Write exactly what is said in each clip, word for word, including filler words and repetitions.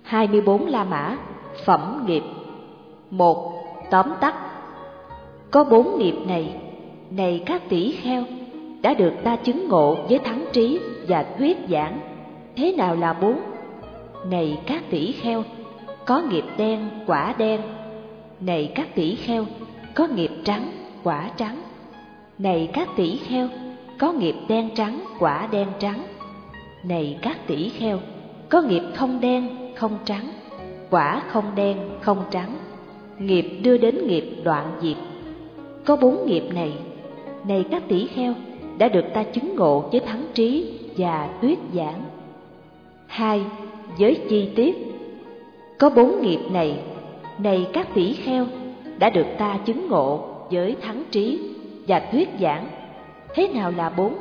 hai mươi bốn La Mã, phẩm nghiệp. Một. Tóm tắt. Có bốn nghiệp này, này các tỷ kheo, đã được ta chứng ngộ với thắng trí và thuyết giảng. Thế nào là bốn? Này các tỷ kheo, có nghiệp đen, quả đen. Này các tỷ kheo, có nghiệp trắng, quả trắng. Này các tỷ kheo, có nghiệp đen trắng, quả đen trắng. Này các tỷ kheo, có nghiệp không đen, không trắng, quả không đen, không trắng. Nghiệp đưa đến nghiệp đoạn diệt. Có bốn nghiệp này, này các tỷ kheo, đã được ta chứng ngộ với thắng trí và thuyết giảng. Hai. Với chi tiết. Có bốn nghiệp này, này các tỷ kheo, đã được ta chứng ngộ với thắng trí và thuyết giảng. Thế nào là bốn?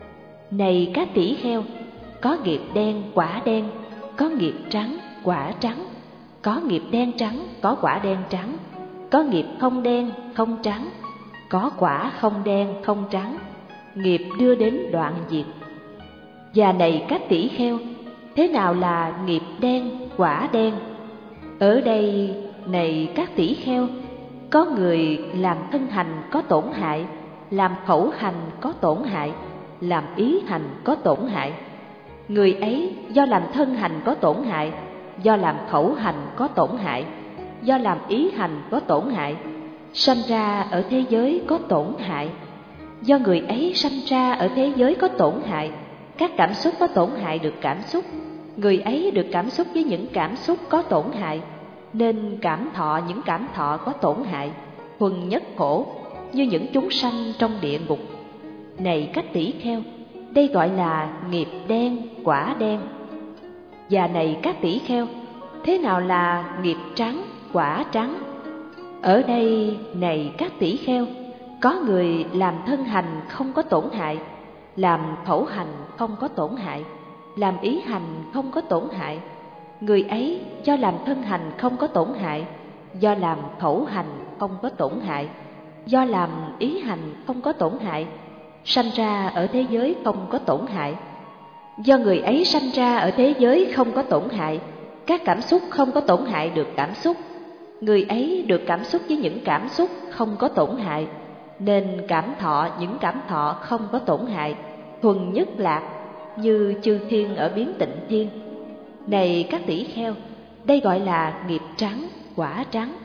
Này các tỷ kheo, có nghiệp đen, quả đen, có nghiệp trắng, quả trắng, có nghiệp đen trắng, có quả đen trắng, có nghiệp không đen, không trắng, có quả không đen, không trắng. Nghiệp đưa đến đoạn diệt. Và này các tỷ kheo, thế nào là nghiệp đen, quả đen? Ở đây, này các tỷ kheo, có người làm thân hành có tổn hại, làm khẩu hành có tổn hại, làm ý hành có tổn hại. Người ấy do làm thân hành có tổn hại, do làm khẩu hành có tổn hại, do làm ý hành có tổn hại, sanh ra ở thế giới có tổn hại. Do người ấy sanh ra ở thế giới có tổn hại, các cảm xúc có tổn hại được cảm xúc, người ấy được cảm xúc với những cảm xúc có tổn hại, nên cảm thọ những cảm thọ có tổn hại, thuần nhất khổ, như những chúng sanh trong địa ngục. Này các tỷ kheo, đây gọi là nghiệp đen, quả đen. Và này các tỷ kheo, thế nào là nghiệp trắng, quả trắng? Ở đây, này các tỷ kheo, có người làm thân hành không có tổn hại, làm khẩu hành không có tổn hại, làm ý hành không có tổn hại. Người ấy do làm thân hành không có tổn hại, do làm khẩu hành không có tổn hại, do làm ý hành không có tổn hại, sanh ra ở thế giới không có tổn hại. Do người ấy sanh ra ở thế giới không có tổn hại, các cảm xúc không có tổn hại được cảm xúc, người ấy được cảm xúc với những cảm xúc không có tổn hại, nên cảm thọ những cảm thọ không có tổn hại, thuần nhất lạc, như chư thiên ở biến tịnh thiên. Này các tỷ kheo, đây gọi là nghiệp trắng, quả trắng.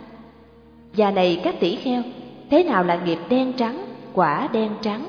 Và này các tỷ kheo, thế nào là nghiệp đen trắng, quả đen trắng?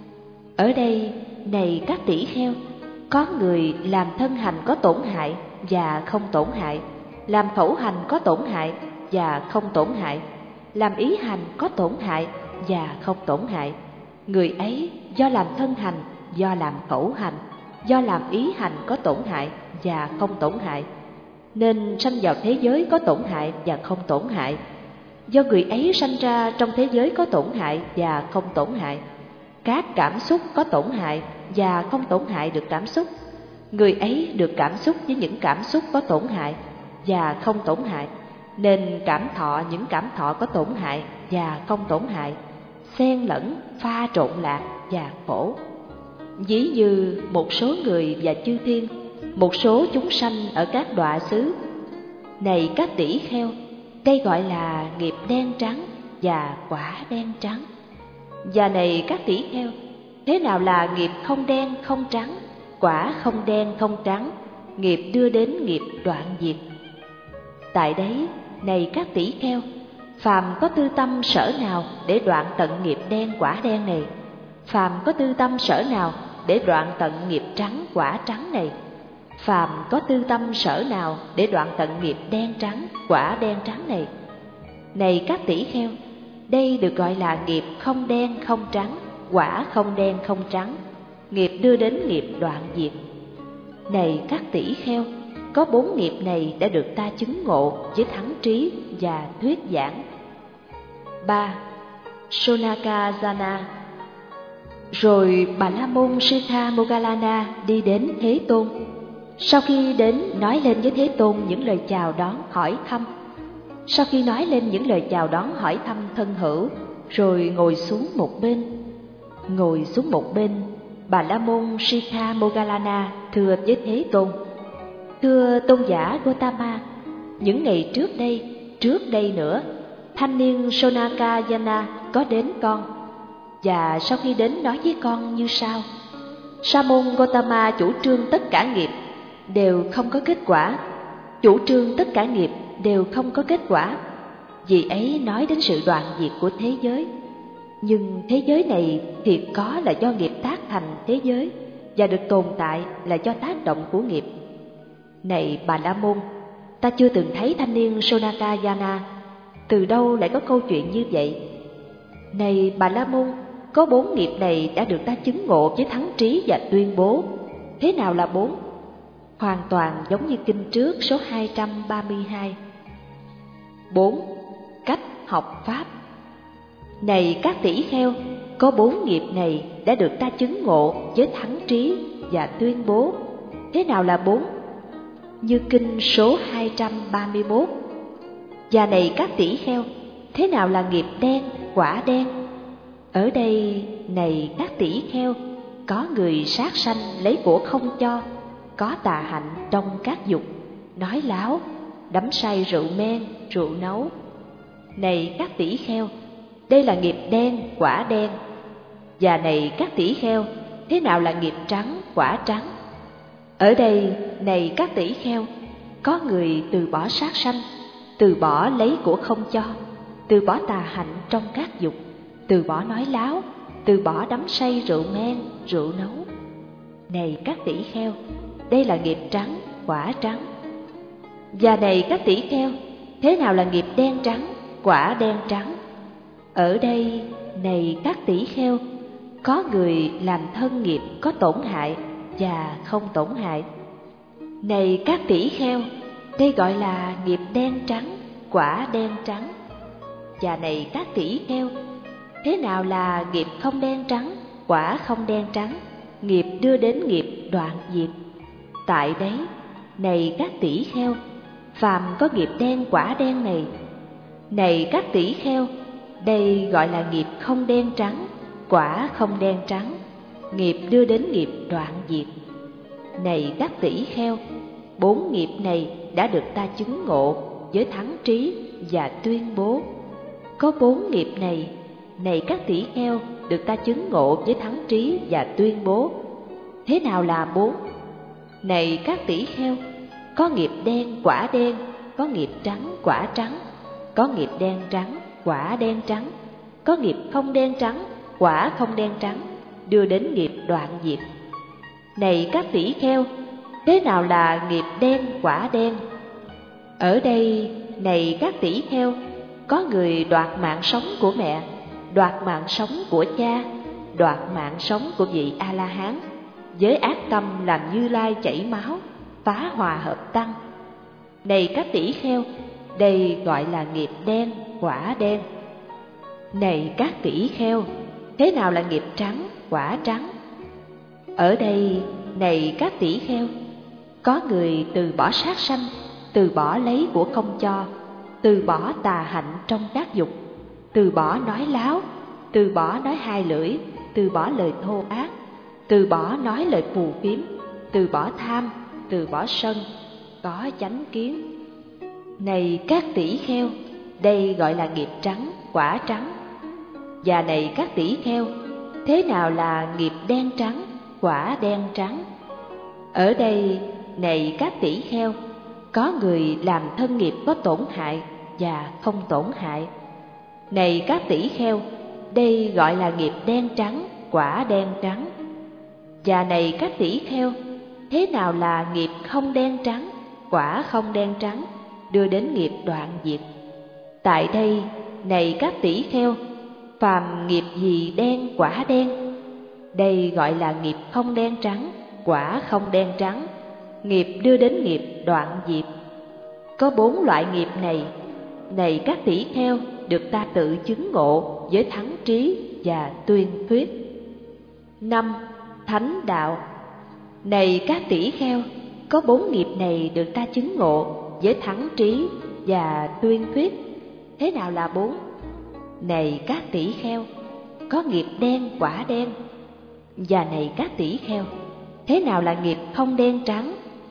Ở đây, này các tỷ kheo, có người làm thân hành có tổn hại và không tổn hại, làm khẩu hành có tổn hại và không tổn hại, làm ý hành có tổn hại và không tổn hại. Người ấy do làm thân hành, do làm khẩu hành, do làm ý hành có tổn hại và không tổn hại, nên sanh vào thế giới có tổn hại và không tổn hại. Do người ấy sanh ra trong thế giới có tổn hại và không tổn hại, các cảm xúc có tổn hại và không tổn hại được cảm xúc, người ấy được cảm xúc với những cảm xúc có tổn hại và không tổn hại, nên cảm thọ những cảm thọ có tổn hại và không tổn hại, xen lẫn, pha trộn lạc và khổ. Ví như một số người và chư thiên, một số chúng sanh ở các đọa xứ. Này các tỷ kheo, đây gọi là nghiệp đen trắng và quả đen trắng. Và này các tỷ kheo, thế nào là nghiệp không đen không trắng, quả không đen không trắng, nghiệp đưa đến nghiệp đoạn diệt? Tại đấy, này các tỷ kheo, phàm có tư tâm sở nào để đoạn tận nghiệp đen quả đen này? Phàm có tư tâm sở nào để đoạn tận nghiệp trắng quả trắng này? Phàm có tư tâm sở nào để đoạn tận nghiệp đen trắng quả đen trắng này? Này các tỷ kheo, đây được gọi là nghiệp không đen không trắng, quả không đen không trắng, nghiệp đưa đến nghiệp đoạn diệt. Này các tỷ kheo, có bốn nghiệp này đã được ta chứng ngộ với thắng trí và thuyết giảng. Ba. Sonakajana. Rồi Bà La Môn Sitha Moggallana đi đến Thế Tôn. Sau khi đến, nói lên với Thế Tôn những lời chào đón hỏi thăm. Sau khi nói lên những lời chào đón hỏi thăm thân hữu, rồi ngồi xuống một bên. Ngồi xuống một bên, Bà La Môn Sitha Moggallana thưa với Thế Tôn: Thưa tôn giả Gotama, những ngày trước đây, trước đây nữa, thanh niên Sonakayana có đến con, và sau khi đến nói với con như sau: Sa môn Gotama chủ trương tất cả nghiệp đều không có kết quả, chủ trương tất cả nghiệp đều không có kết quả. Vì ấy nói đến sự đoạn diệt của thế giới. Nhưng thế giới này thiệt có là do nghiệp tác thành thế giới, và được tồn tại là do tác động của nghiệp. Này Bà La Môn, ta chưa từng thấy thanh niên Sonakayana, từ đâu lại có câu chuyện như vậy? Này Bà La Môn, có bốn nghiệp này đã được ta chứng ngộ với thắng trí và tuyên bố. Thế nào là bốn? Hoàn toàn giống như kinh trước số hai trăm ba mươi hai. Bốn, cách học Pháp. Này các tỷ kheo, có bốn nghiệp này đã được ta chứng ngộ với thắng trí và tuyên bố. Thế nào là bốn? Như kinh số hai trăm ba mươi mốt. Và này các tỷ kheo, thế nào là nghiệp đen, quả đen? Ở đây, này các tỷ kheo, có người sát sanh lấy của không cho, có tà hạnh trong các dục, nói láo, đắm say rượu men, rượu nấu. Này các tỷ kheo, đây là nghiệp đen, quả đen. Và này các tỷ kheo, thế nào là nghiệp trắng, quả trắng? Ở đây, này các tỷ kheo, có người từ bỏ sát sanh, từ bỏ lấy của không cho, từ bỏ tà hạnh trong các dục, từ bỏ nói láo, từ bỏ đắm say rượu men, rượu nấu. Này các tỷ kheo, đây là nghiệp trắng, quả trắng. Và này các tỷ kheo, thế nào là nghiệp đen trắng, quả đen trắng? Ở đây, này các tỷ kheo, có người làm thân nghiệp có tổn hại và không tổn hại. Này các tỷ kheo, đây gọi là nghiệp đen trắng, quả đen trắng. Và này các tỷ kheo, thế nào là nghiệp không đen trắng, quả không đen trắng, nghiệp đưa đến nghiệp đoạn diệt? Tại đấy, này các tỷ kheo, phàm có nghiệp đen quả đen này. Này các tỷ kheo, đây gọi là nghiệp không đen trắng, quả không đen trắng, nghiệp đưa đến nghiệp đoạn diệt. Này các tỷ kheo, bốn nghiệp này đã được ta chứng ngộ với thắng trí và tuyên bố. Có bốn nghiệp này, này các tỷ kheo, được ta chứng ngộ với thắng trí và tuyên bố. Thế nào là bốn? Này các tỷ kheo, có nghiệp đen quả đen, có nghiệp trắng quả trắng, có nghiệp đen trắng quả đen trắng, có nghiệp không đen trắng quả không đen trắng, đưa đến nghiệp đoạn diệt. Này các tỷ kheo, thế nào là nghiệp đen quả đen? Ở đây, này các tỷ kheo, có người đoạt mạng sống của mẹ, đoạt mạng sống của cha, đoạt mạng sống của vị A-la-hán, với ác tâm làm Như Lai chảy máu, phá hòa hợp tăng. Này các tỷ kheo, đây gọi là nghiệp đen, quả đen. Này các tỷ kheo, thế nào là nghiệp trắng, quả trắng? Ở đây, này các tỷ kheo, có người từ bỏ sát sanh, từ bỏ lấy của không cho, từ bỏ tà hạnh trong các dục, từ bỏ nói láo, từ bỏ nói hai lưỡi, từ bỏ lời thô ác, từ bỏ nói lời phù phiếm, từ bỏ tham, từ bỏ sân, có chánh kiến. Này các tỷ kheo, đây gọi là nghiệp trắng, quả trắng. Và này các tỷ kheo, thế nào là nghiệp đen trắng, quả đen trắng? Ở đây, này các tỷ kheo, có người làm thân nghiệp có tổn hại và không tổn hại. Này các tỷ kheo, đây gọi là nghiệp đen trắng, quả đen trắng. Và này các tỷ kheo, thế nào là nghiệp không đen trắng, quả không đen trắng, đưa đến nghiệp đoạn diệt? Tại đây, này các tỷ kheo, phàm nghiệp gì đen quả đen? Đây gọi là nghiệp không đen trắng, quả không đen trắng, nghiệp đưa đến nghiệp đoạn diệt. Có bốn loại nghiệp này, này các tỷ kheo, được ta tự chứng ngộ với thắng trí và tuyên thuyết. Năm, thánh đạo. Này các tỷ kheo, có bốn nghiệp này được ta chứng ngộ với thắng trí và tuyên thuyết. Thế nào là bốn? Này các tỷ kheo, có nghiệp đen quả đen. Và này các tỷ kheo, thế nào là nghiệp không đen trắng,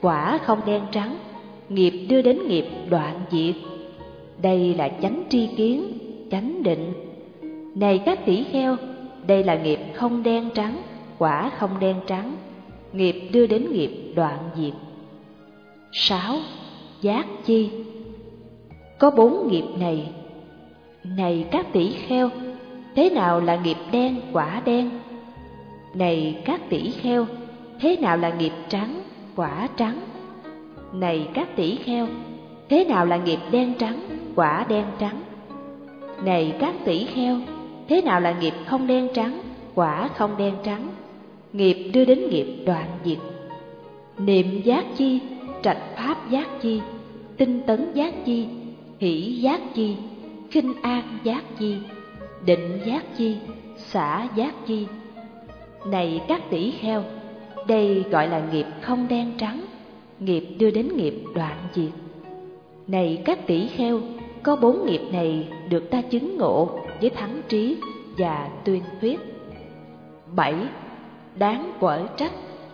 quả không đen trắng, nghiệp đưa đến nghiệp đoạn diệt. Đây là chánh tri kiến, chánh định. Này các tỷ kheo, đây là nghiệp không đen trắng, quả không đen trắng, nghiệp đưa đến nghiệp đoạn diệt. Sáu. Giác chi. Có bốn nghiệp này. Này các tỷ kheo, thế nào là nghiệp đen, quả đen? Này các tỷ kheo, thế nào là nghiệp trắng, quả trắng? Này các tỷ kheo, thế nào là nghiệp đen trắng, quả đen trắng? Này các tỷ kheo, thế nào là nghiệp không đen trắng, quả không đen trắng, nghiệp đưa đến nghiệp đoạn diệt? Niệm giác chi, trạch pháp giác chi, tinh tấn giác chi, hỷ giác chi, khinh an giác chi, định giác chi, xả giác chi. Này các tỷ kheo, đây gọi là nghiệp không đen trắng, nghiệp đưa đến nghiệp đoạn diệt. Này các tỷ kheo, có bốn nghiệp này được ta chứng ngộ với thắng trí và tuyên thuyết. Bảy. Đáng quở trách.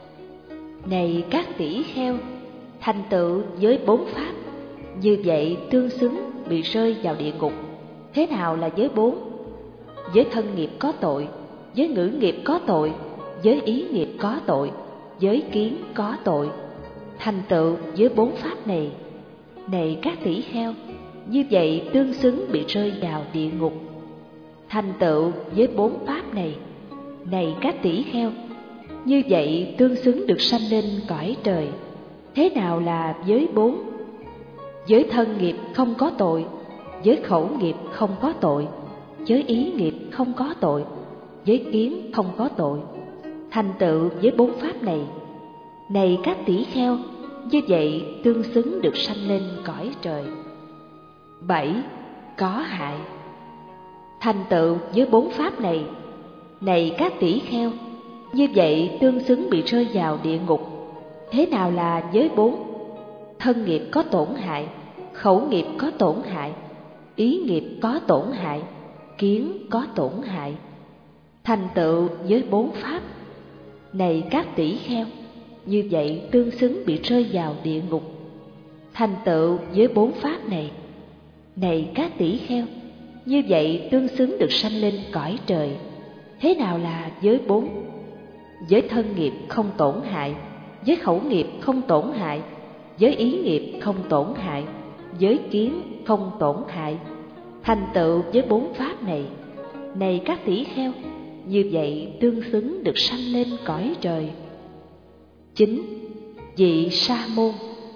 Này các tỷ kheo, thành tựu với bốn pháp như vậy tương xứng bị rơi vào địa ngục. Thế nào là giới bốn? Giới thân nghiệp có tội, giới ngữ nghiệp có tội, giới ý nghiệp có tội, giới kiến có tội. Thành tựu với bốn pháp này. Này các tỷ kheo, như vậy tương xứng bị rơi vào địa ngục. Thành tựu với bốn pháp này. Này các tỷ kheo, như vậy tương xứng được sanh lên cõi trời. Thế nào là giới bốn? Giới thân nghiệp không có tội, giới khẩu nghiệp không có tội, giới ý nghiệp không có tội, giới kiến không có tội. Thành tựu với bốn pháp này. Này các tỷ kheo, như vậy tương xứng được sanh lên cõi trời. Bảy. Có hại. Thành tựu với bốn pháp này. Này các tỷ kheo, như vậy tương xứng bị rơi vào địa ngục. Thế nào là giới bốn? Thân nghiệp có tổn hại, khẩu nghiệp có tổn hại, ý nghiệp có tổn hại, kiến có tổn hại. Thành tựu với bốn pháp. Này các tỷ kheo, như vậy tương xứng bị rơi vào địa ngục. Thành tựu với bốn pháp này. Này các tỷ kheo, như vậy tương xứng được sanh lên cõi trời. Thế nào là giới bốn? Giới thân nghiệp không tổn hại, giới khẩu nghiệp không tổn hại, giới ý nghiệp không tổn hại, giới kiến không tổn hại. Thành tựu với bốn pháp này. Này các tỷ kheo, như vậy tương xứng được sanh lên cõi trời. Chín. Vị sa môn.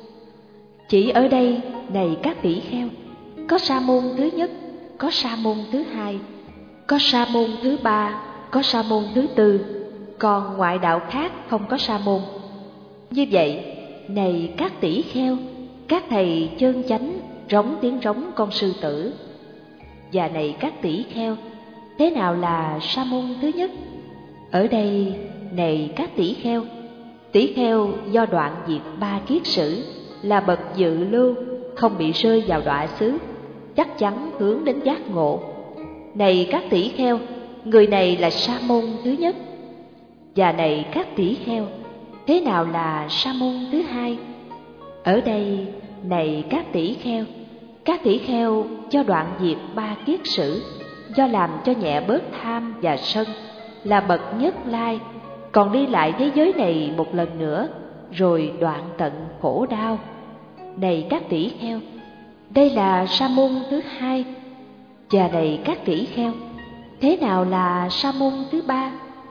Chỉ ở đây, này các tỷ kheo, có sa môn thứ nhất, có sa môn thứ hai, có sa môn thứ ba, có sa môn thứ tư, còn ngoại đạo khác không có sa môn. Như vậy, này các tỷ kheo, các thầy chân chánh rống tiếng rống con sư tử. Và này các tỷ kheo, thế nào là sa môn thứ nhất? Ở đây, này các tỷ kheo, tỷ kheo do đoạn diệt ba kiết sử, là bậc dự lưu, không bị rơi vào đọa xứ, chắc chắn hướng đến giác ngộ. Này các tỷ kheo, người này là sa môn thứ nhất. Và này các tỷ kheo, thế nào là sa môn thứ hai? Ở đây, này các tỷ kheo, các tỷ kheo cho đoạn diệt ba kiết sử, do làm cho nhẹ bớt tham và sân, là bậc nhất lai, còn đi lại thế giới này một lần nữa, rồi đoạn tận khổ đau. Này các tỷ kheo, đây là sa môn thứ hai. Và này các tỷ kheo, thế nào là sa môn thứ ba?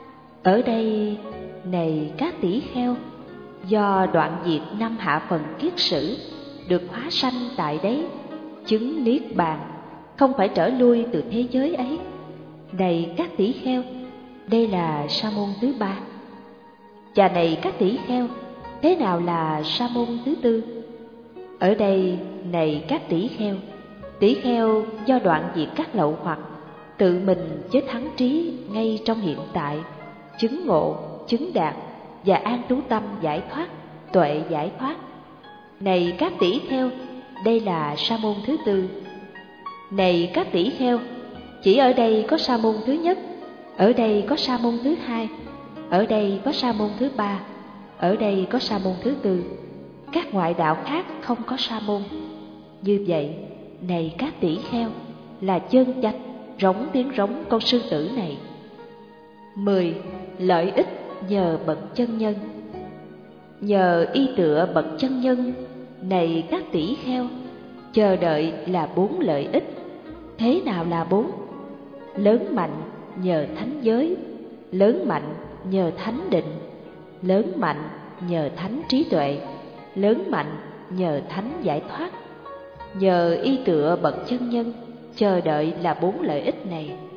Ở đây, này các tỷ kheo, do đoạn diệt năm hạ phần kiết sử, được hóa sanh tại đấy, chứng niết bàn, không phải trở lui từ thế giới ấy. Này các tỷ kheo, đây là sa môn thứ ba. Và này các tỷ kheo, thế nào là sa môn thứ tư? Ở đây, này các tỷ kheo, tỷ kheo do đoạn diệt các lậu hoặc, tự mình với thắng trí ngay trong hiện tại, chứng ngộ, chứng đạt và an trú tâm giải thoát, tuệ giải thoát. Này các tỷ kheo, đây là sa môn thứ tư. Này các tỷ kheo, chỉ ở đây có sa môn thứ nhất, ở đây có sa môn thứ hai, ở đây có sa môn thứ ba, ở đây có sa môn thứ tư. các ngoại đạo khác không có sa môn. Như vậy, này các tỷ kheo, là chân chạch rống tiếng rống con sư tử này. Mười. Lợi ích nhờ bậc chân nhân. Nhờ y tựa bậc chân nhân, này các tỷ kheo, chờ đợi là bốn lợi ích. Thế nào là bốn? Lớn mạnh nhờ thánh giới, lớn mạnh nhờ thánh định, lớn mạnh nhờ thánh trí tuệ, lớn mạnh nhờ thánh giải thoát. Nhờ y tựa bậc chân nhân, chờ đợi là bốn lợi ích này.